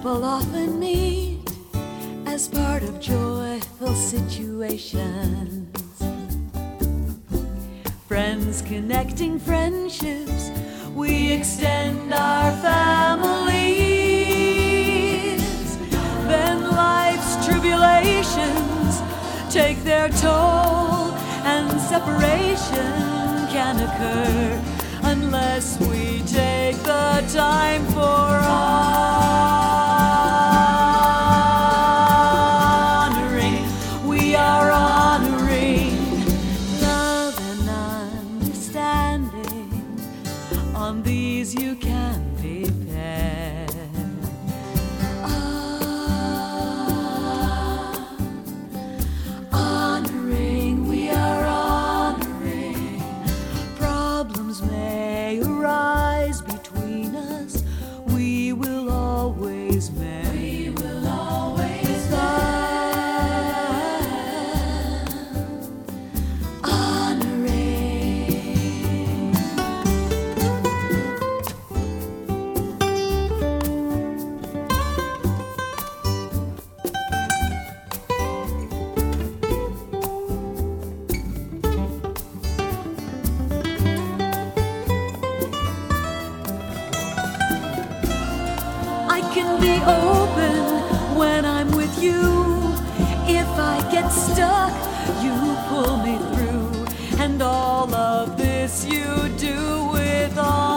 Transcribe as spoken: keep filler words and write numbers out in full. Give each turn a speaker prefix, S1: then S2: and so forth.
S1: people often meet as part of joyful situations. Friends connecting friendships, we extend our families. Then life's tribulations take their toll, and separation can occur unless we take the time for honoring. We are honoring love and understanding. On these you can depend. Ah, honoring, we are honoring. Problems may arise between us, we will always mend. We will always mend. Honoring. I can be open when I'm with you. If I get stuck, you pull me through. And all of this you do with all